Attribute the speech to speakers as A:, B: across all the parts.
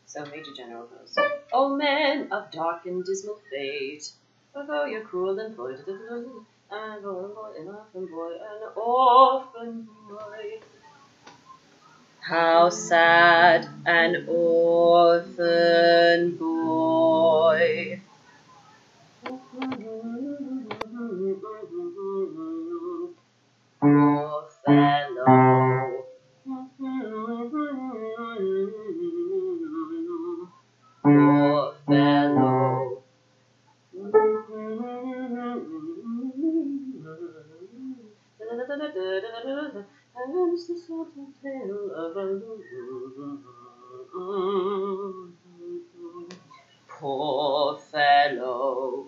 A: So Major General goes, "O men of dark and dismal fate, although you're cruel and employed, an orphan boy. How sad an orphan boy. Poor fellow. Poor fellow. And it's the sort of tale of a poor fellow.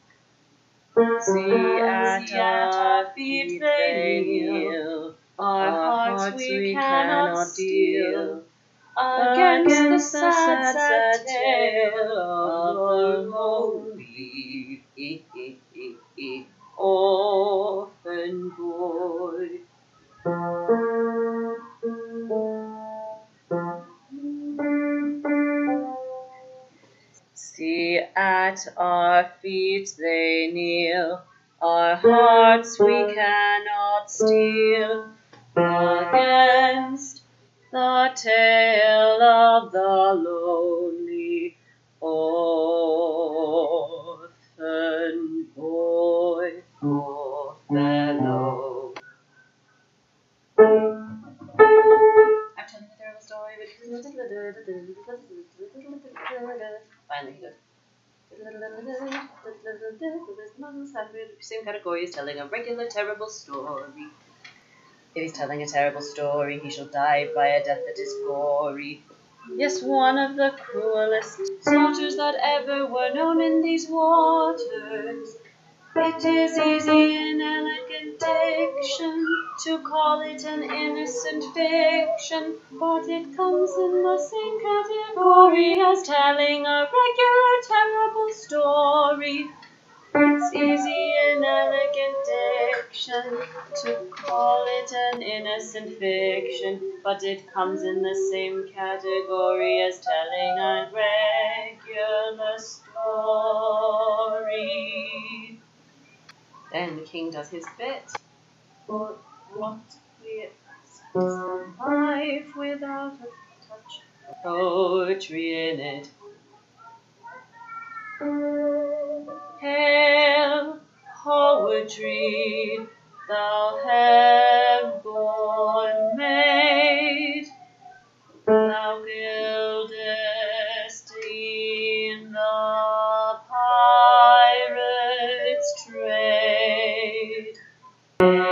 A: See at our feet they kneel, our hearts we cannot steal, against the sad tale of the lonely orphan boy. See at our feet they kneel, our hearts we cannot steal, against the tale of the lonely orphan boy, poor fellow. I'm telling a terrible story because finally he goes. Same category is telling a regular terrible story. If he's telling a terrible story, he shall die by a death that is gory. Yes, one of the cruelest slaughters that ever were known in these waters. It is easy in elegant diction to call it an innocent fiction, but it comes in the same category as telling a regular terrible story. It's easy in elegant diction to call it an innocent fiction, but it comes in the same category as telling a regular story. Then the king does his bit. For what we ask is a life without a touch of poetry in it. Hail, poetry, thou heaven-born maid, thou gildest in the pirate's trade.